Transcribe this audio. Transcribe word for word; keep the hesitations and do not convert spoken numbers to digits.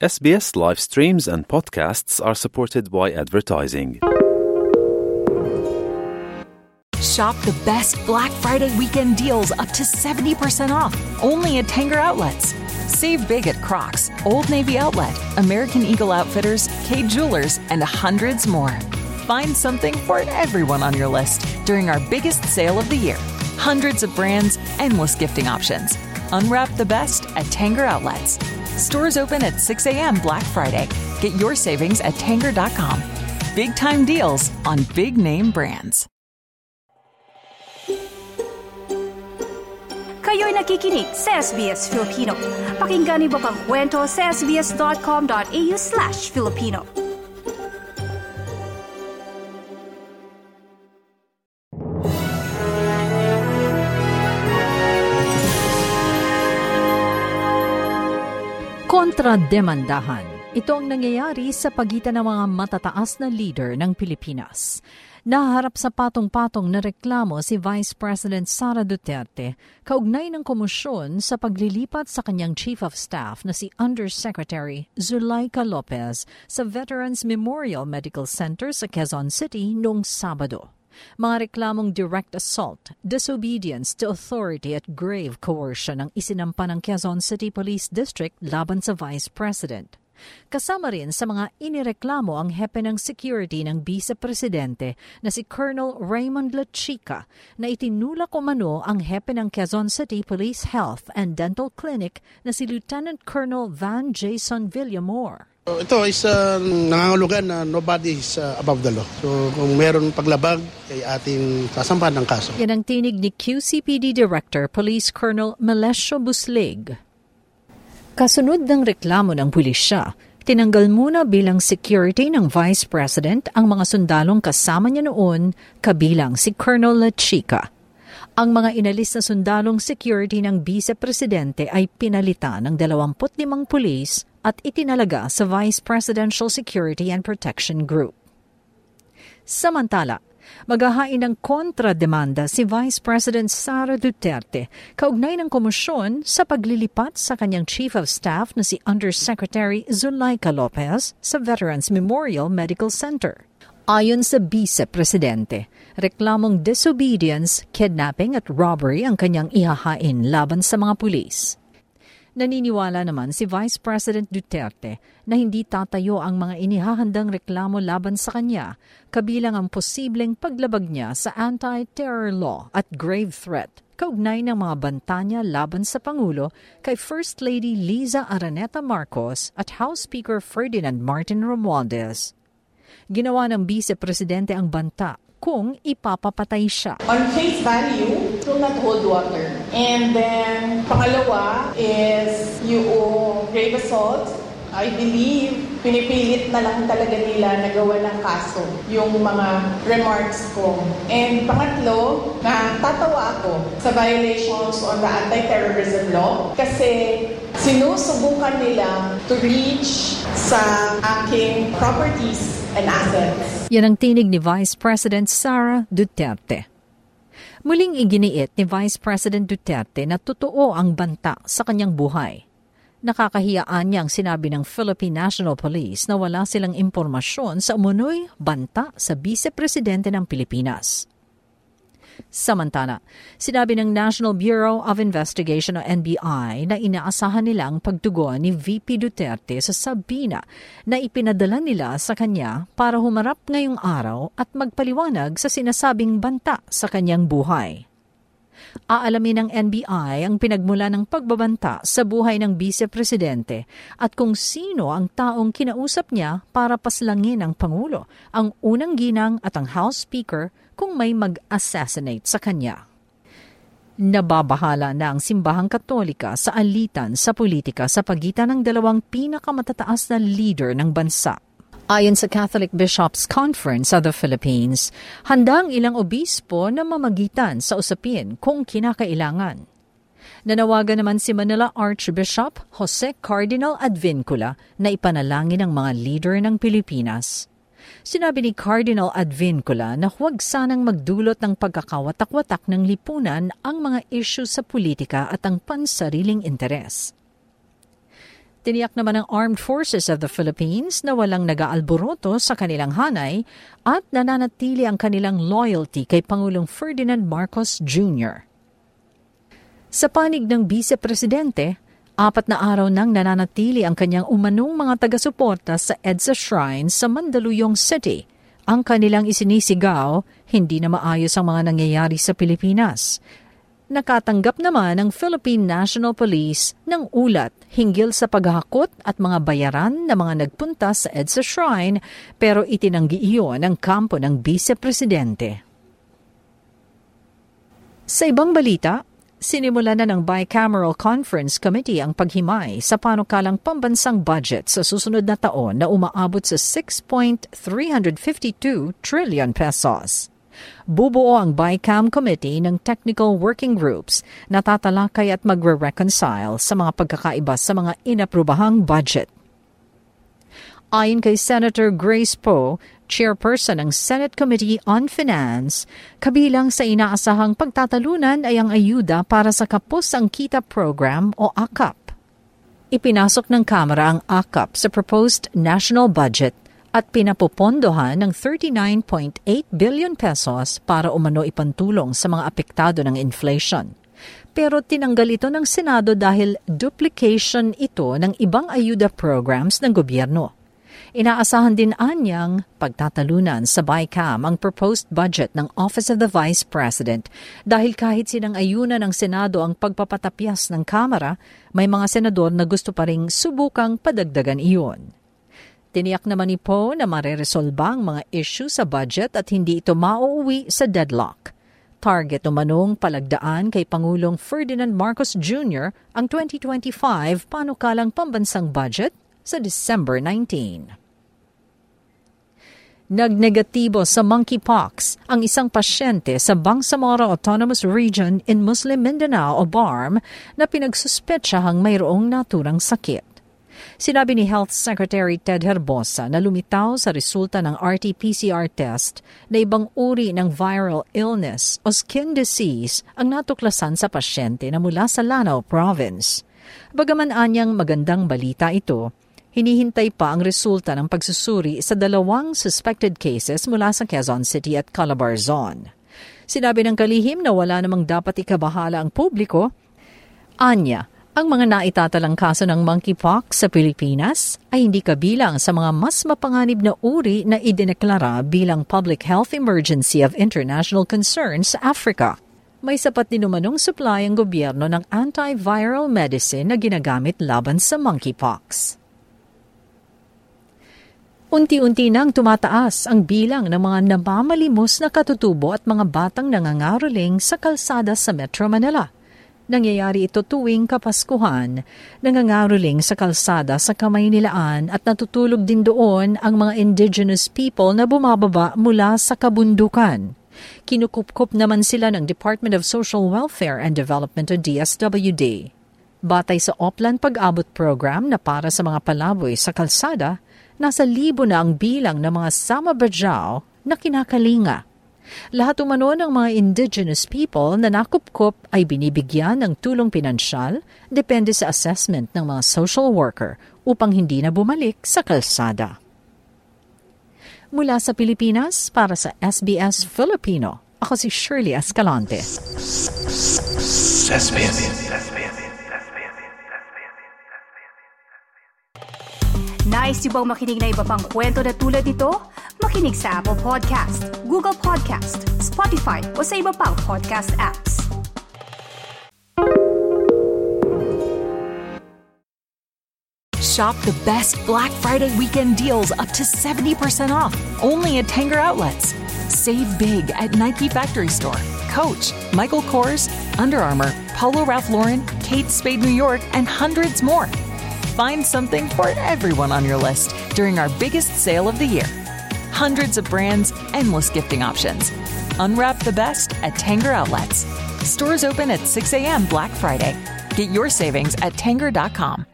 S B S live streams and podcasts are supported by advertising. Shop the best Black Friday weekend deals up to seventy percent off, only at Tanger Outlets. Save big at Crocs, Old Navy Outlet, American Eagle Outfitters, Kay Jewelers, and hundreds more. Find something for everyone on your list during our biggest sale of the year. Hundreds of brands, endless gifting options. Unwrap the best at Tanger Outlets. Stores open at six a.m. Black Friday. Get your savings at Tanger dot com. Big time deals on big name brands. Kayo'y nakikinig sa S B S Filipino. Pakinggan niyo pa ang kwento sa sbs.com.au slash Filipino. Kontrademandahan. Ito ang nangyayari sa pagitan ng mga matataas na leader ng Pilipinas. Naharap sa patong-patong na reklamo si Vice President Sara Duterte kaugnay ng komosyon sa paglilipat sa kanyang Chief of Staff na si Undersecretary Zuleika Lopez sa Veterans Memorial Medical Center sa Quezon City noong Sabado. Mga reklamong direct assault, disobedience to authority at grave coercion ang isinampa ng Quezon City Police District laban sa Vice President. Kasama rin sa mga inireklamo ang hepe ng security ng Vice Presidente na si Colonel Raymond Lachica na itinulak umano ang hepe ng Quezon City Police Health and Dental Clinic na si Lieutenant Colonel Van Jason Villamor. Ito is uh, nangangulugan na nobody is uh, above the law. So kung meron paglabag, ay ating sasampahan ng kaso. Yan ang tinig ni Q C P D Director Police Colonel Melesio Buslig. Kasunod ng reklamo ng pulisya, tinanggal muna bilang security ng Vice President ang mga sundalong kasama niya noon, kabilang si Colonel Lachica. Ang mga inalis na sundalong security ng Vice Presidente ay pinalitan ng dalawampu't limang pulis at itinalaga sa Vice Presidential Security and Protection Group. Samantala, maghahain ng kontrademanda si Vice President Sara Duterte kaugnay ng komosyon sa paglilipat sa kanyang Chief of Staff na si Undersecretary Zuleika Lopez sa Veterans Memorial Medical Center. Ayon sa Vice Presidente, reklamong disobedience, kidnapping at robbery ang kanyang ihahain laban sa mga pulis. Naniniwala naman si Vice President Duterte na hindi tatayo ang mga inihahandang reklamo laban sa kanya, kabilang ang posibleng paglabag niya sa anti-terror law at grave threat, kaugnay ng mga banta niya laban sa Pangulo kay First Lady Liza Araneta Marcos at House Speaker Ferdinand Martin Romualdez. Ginawa ng Vice Presidente ang banta kung ipapapatay siya. On face value, it will not hold water. And then, pangalawa is yung grave assault. I believe, pinipilit na lang talaga nila na gawa ng kaso yung mga remarks ko. And pangatlo, natatawa ako sa violations on the anti-terrorism law kasi sinusubukan nila to reach sa aking properties and assets. Yan ang tinig ni Vice President Sara Duterte. Muling iginiit ni Vice President Duterte na totoo ang banta sa kanyang buhay. Nakakahiyaan niya ang sinabi ng Philippine National Police na wala silang impormasyon sa umunoy banta sa Vice Presidente ng Pilipinas. Samantala, sinabi ng National Bureau of Investigation o N B I na inaasahan nilang pagtugon ni V P Duterte sa sabina na ipinadala nila sa kanya para humarap ngayong araw at magpaliwanag sa sinasabing banta sa kanyang buhay. Aalamin ng N B I ang pinagmula ng pagbabanta sa buhay ng Vice Presidente at kung sino ang taong kinausap niya para paslangin ang Pangulo, ang unang ginang at ang House Speaker kung may mag-assassinate sa kanya. Nababahala na ang Simbahang Katolika sa alitan sa politika sa pagitan ng dalawang pinakamatataas na leader ng bansa. Ayon sa Catholic Bishops' Conference of the Philippines, handa ang ilang obispo na mamagitan sa usapin kung kinakailangan. Nanawagan naman si Manila Archbishop Jose Cardinal Advincula na ipanalangin ang mga leader ng Pilipinas. Sinabi ni Cardinal Advincula na huwag sanang magdulot ng pagkakawatak-watak ng lipunan ang mga isyu sa politika at ang pansariling interes. Tiniyak naman ng Armed Forces of the Philippines na walang nag-aalboroto sa kanilang hanay at nananatili ang kanilang loyalty kay Pangulong Ferdinand Marcos Junior Sa panig ng Vice Presidente, apat na araw nang nananatili ang kanyang umanong mga taga-suporta sa EDSA Shrine sa Mandaluyong City. Ang kanilang isinisigaw, hindi na maayos ang mga nangyayari sa Pilipinas. Nakatanggap naman ang Philippine National Police ng ulat hinggil sa paghahakot at mga bayaran na mga nagpunta sa EDSA Shrine pero itinanggi iyon ng kampo ng Vice Presidente. Sa ibang balita, sinimula na ng Bicameral Conference Committee ang paghimay sa panukalang pambansang budget sa susunod na taon na umaabot sa six point three five two trillion pesos. Bubuo ang BICAM Committee ng technical working groups na tatalakay at magre-reconcile sa mga pagkakaiba sa mga inaprubahang budget. Ayon kay Senator Grace Poe, chairperson ng Senate Committee on Finance, kabilang sa inaasahang pagtatalunan ay ang ayuda para sa Kapos ang Kita Program o A K A P. Ipinasok ng Kamara ang A K A P sa proposed national budget at pinapopondohan ng thirty-nine point eight billion pesos para umano ipantulong sa mga apektado ng inflation. Pero tinanggal ito ng Senado dahil duplication ito ng ibang ayuda programs ng gobyerno. Inaasahan din anyang pagtatalunan sa BICAM ang proposed budget ng Office of the Vice President dahil kahit sinang-ayunan ng Senado ang pagpapatapyas ng Kamara, may mga senador na gusto pa ring subukang padagdagan iyon. Tiniyak naman ni Poe na mareresolba ang mga issue sa budget at hindi ito mauuwi sa deadlock. Target umanong palagdaan kay Pangulong Ferdinand Marcos Junior ang twenty twenty-five panukalang pambansang budget sa December nineteenth. Nagnegatibo sa monkeypox ang isang pasyente sa Bangsamoro Autonomous Region in Muslim Mindanao o B A R M na pinagsuspetsahang mayroong naturang sakit. Sinabi ni Health Secretary Ted Herbosa na lumitaw sa resulta ng R T P C R test na ibang uri ng viral illness o skin disease ang natuklasan sa pasyente na mula sa Lanao Province. Bagaman anyang magandang balita ito, hinihintay pa ang resulta ng pagsusuri sa dalawang suspected cases mula sa Quezon City at Calabarzon. Sinabi ng kalihim na wala namang dapat ikabahala ang publiko. Anya, ang mga naitatalang kaso ng monkeypox sa Pilipinas ay hindi kabilang sa mga mas mapanganib na uri na idineklara bilang public health emergency of international concern sa Africa. May sapat din umanong supply ang gobyerno ng antiviral medicine na ginagamit laban sa monkeypox. Unti-unti nang tumataas ang bilang ng mga namamalimos na katutubo at mga batang nangangaroling sa kalsada sa Metro Manila. Nangyayari ito tuwing Kapaskuhan, nangangaroling sa kalsada sa Kamaynilaan at natutulog din doon ang mga indigenous people na bumababa mula sa kabundukan. Kinukupkup naman sila ng Department of Social Welfare and Development o D S W D. Batay sa Oplan Pag-abot Program na para sa mga palaboy sa kalsada, nasa libo na ang bilang ng mga Sama-Bajau na kinakalinga. Lahat umano ng mga indigenous people na nakupkup ay binibigyan ng tulong pinansyal depende sa assessment ng mga social worker upang hindi na bumalik sa kalsada. Mula sa Pilipinas, para sa S B S Filipino, ako si Shirley Escalante. Nice yung bang makinig na iba pang kwento na tulad ito? Makinig sa Apple Podcast, Google Podcast, Spotify o sa iba pang podcast apps. Shop the best Black Friday weekend deals up to seventy percent off, only at Tanger Outlets. Save big at Nike Factory Store, Coach, Michael Kors, Under Armour, Polo Ralph Lauren, Kate Spade New York, and hundreds more. Find something for everyone on your list during our biggest sale of the year. Hundreds of brands, endless gifting options. Unwrap the best at Tanger Outlets. Stores open at six a.m. Black Friday. Get your savings at Tanger dot com.